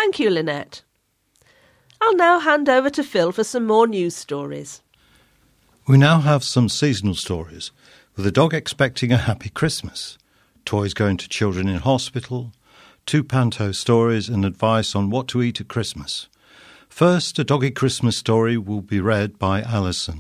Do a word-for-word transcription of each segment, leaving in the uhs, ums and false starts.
Thank you, Lynette. I'll now hand over to Phil for some more news stories. We now have some seasonal stories, with a dog expecting a happy Christmas, toys going to children in hospital, two panto stories and advice on what to eat at Christmas. First, a doggy Christmas story will be read by Alison.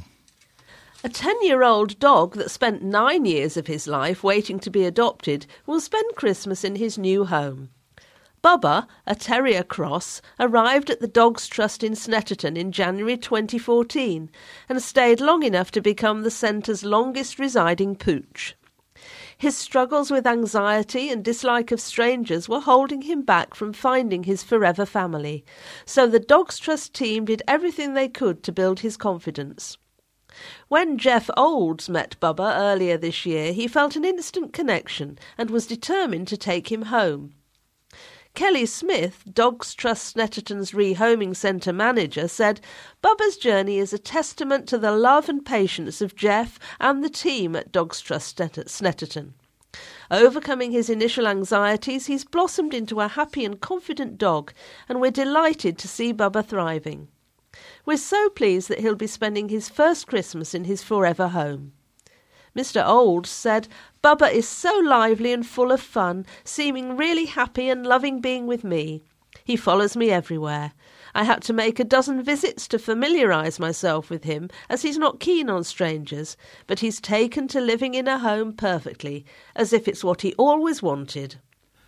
A ten-year-old dog that spent nine years of his life waiting to be adopted will spend Christmas in his new home. Bubba, a terrier cross, arrived at the Dogs Trust in Snetterton in January twenty fourteen and stayed long enough to become the centre's longest residing pooch. His struggles with anxiety and dislike of strangers were holding him back from finding his forever family, so the Dogs Trust team did everything they could to build his confidence. When Jeff Olds met Bubba earlier this year, he felt an instant connection and was determined to take him home. Kelly Smith, Dogs Trust Snetterton's rehoming centre manager, said Bubba's journey is a testament to the love and patience of Jeff and the team at Dogs Trust Snetterton. Overcoming his initial anxieties, he's blossomed into a happy and confident dog, and we're delighted to see Bubba thriving. We're so pleased that he'll be spending his first Christmas in his forever home. Mister Olds said, Bubba is so lively and full of fun, seeming really happy and loving being with me. He follows me everywhere. I had to make a dozen visits to familiarise myself with him, as he's not keen on strangers, but he's taken to living in a home perfectly, as if it's what he always wanted.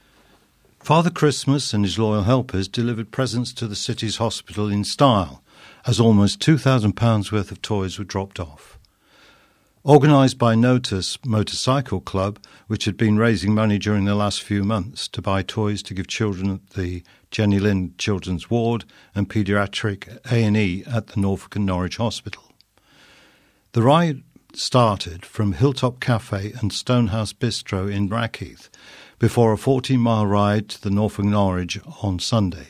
Father Christmas and his loyal helpers delivered presents to the city's hospital in style, as almost two thousand pounds worth of toys were dropped off. Organised by Notus Motorcycle Club, which had been raising money during the last few months to buy toys to give children at the Jenny Lind Children's Ward and Paediatric A and E at the Norfolk and Norwich Hospital. The ride started from Hilltop Cafe and Stonehouse Bistro in Rackheath, before a fourteen-mile ride to the Norfolk and Norwich on Sunday.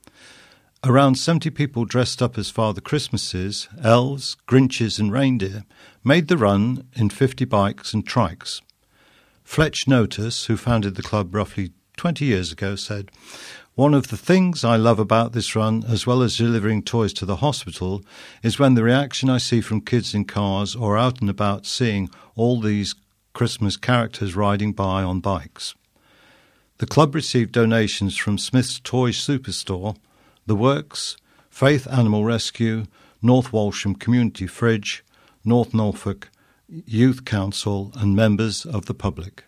Around seventy people dressed up as Father Christmases, elves, Grinches and reindeer made the run in fifty bikes and trikes. Fletch Notus, who founded the club roughly twenty years ago, said, One of the things I love about this run, as well as delivering toys to the hospital, is when the reaction I see from kids in cars or out and about seeing all these Christmas characters riding by on bikes. The club received donations from Smith's Toy Superstore, The Works, Faith Animal Rescue, North Walsham Community Fridge, North Norfolk Youth Council and members of the public.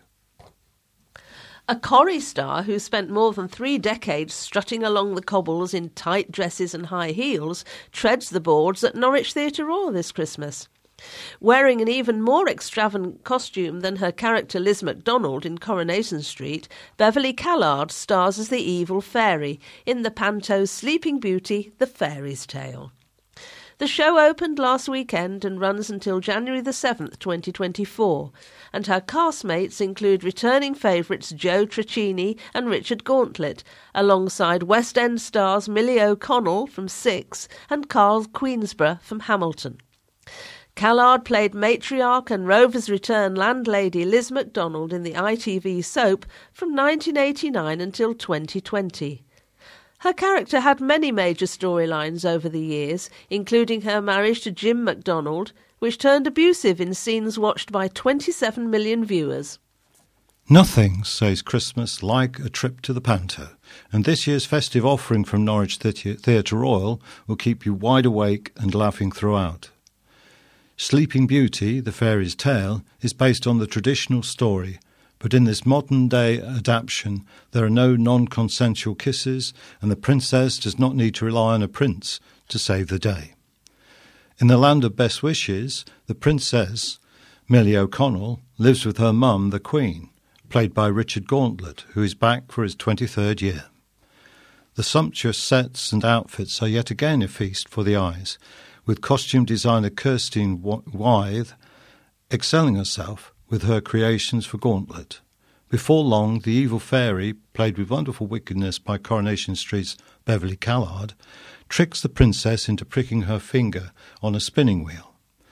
A Corrie star who spent more than three decades strutting along the cobbles in tight dresses and high heels treads the boards at Norwich Theatre Royal this Christmas. Wearing an even more extravagant costume than her character Liz MacDonald in Coronation Street, Beverly Callard stars as the evil fairy in the panto Sleeping Beauty, The Fairy's Tale. The show opened last weekend and runs until January the seventh, twenty twenty-four, and her castmates include returning favourites Joe Tracchini and Richard Gauntlet, alongside West End stars Millie O'Connell from Six and Carl Queensborough from Hamilton. Callard played matriarch and Rover's Return landlady Liz MacDonald in the I T V soap from nineteen eighty-nine until twenty twenty. Her character had many major storylines over the years, including her marriage to Jim MacDonald, which turned abusive in scenes watched by twenty-seven million viewers. Nothing says Christmas like a trip to the panto, and this year's festive offering from Norwich Theatre Royal will keep you wide awake and laughing throughout. Sleeping Beauty, The Fairy's Tale, is based on the traditional story, but in this modern-day adaptation there are no non-consensual kisses, and the princess does not need to rely on a prince to save the day. In the land of best wishes, the princess, Millie O'Connell, lives with her mum, the Queen, played by Richard Gauntlet, who is back for his twenty-third year. The sumptuous sets and outfits are yet again a feast for the eyes, with costume designer Kirstine Wythe excelling herself with her creations for Gauntlet. Before long, the evil fairy, played with wonderful wickedness by Coronation Street's Beverly Callard, tricks the princess into pricking her finger on a spinning wheel.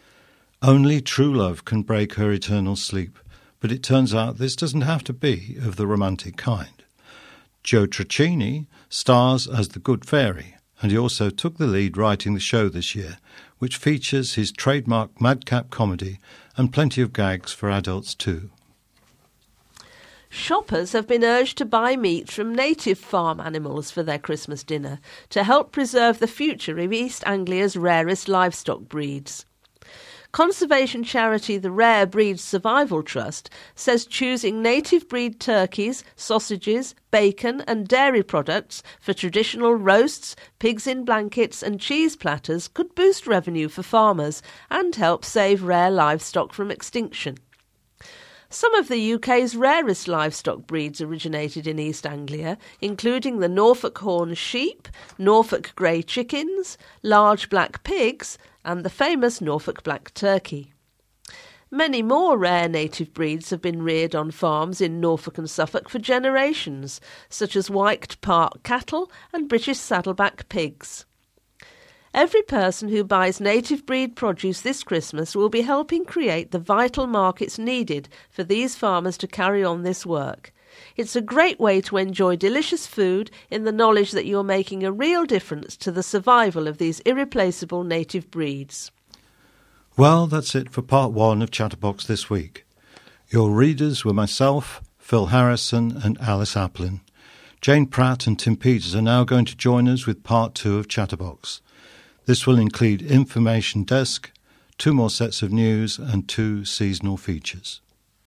Only true love can break her eternal sleep, but it turns out this doesn't have to be of the romantic kind. Joe Tracchini stars as the Good Fairy, and he also took the lead writing the show this year, which features his trademark madcap comedy and plenty of gags for adults too. Shoppers have been urged to buy meat from native farm animals for their Christmas dinner to help preserve the future of East Anglia's rarest livestock breeds. Conservation charity The Rare Breeds Survival Trust says choosing native breed turkeys, sausages, bacon and dairy products for traditional roasts, pigs in blankets and cheese platters could boost revenue for farmers and help save rare livestock from extinction. Some of the U K's rarest livestock breeds originated in East Anglia, including the Norfolk Horn sheep, Norfolk grey chickens, large black pigs, and the famous Norfolk black turkey. Many more rare native breeds have been reared on farms in Norfolk and Suffolk for generations, such as Wyked Park cattle and British saddleback pigs. Every person who buys native breed produce this Christmas will be helping create the vital markets needed for these farmers to carry on this work. It's a great way to enjoy delicious food in the knowledge that you're making a real difference to the survival of these irreplaceable native breeds. Well, that's it for part one of Chatterbox this week. Your readers were myself, Phil Harrison and Alice Applin. Jane Pratt and Tim Peters are now going to join us with part two of Chatterbox. This will include Information Desk, two more sets of news and two seasonal features.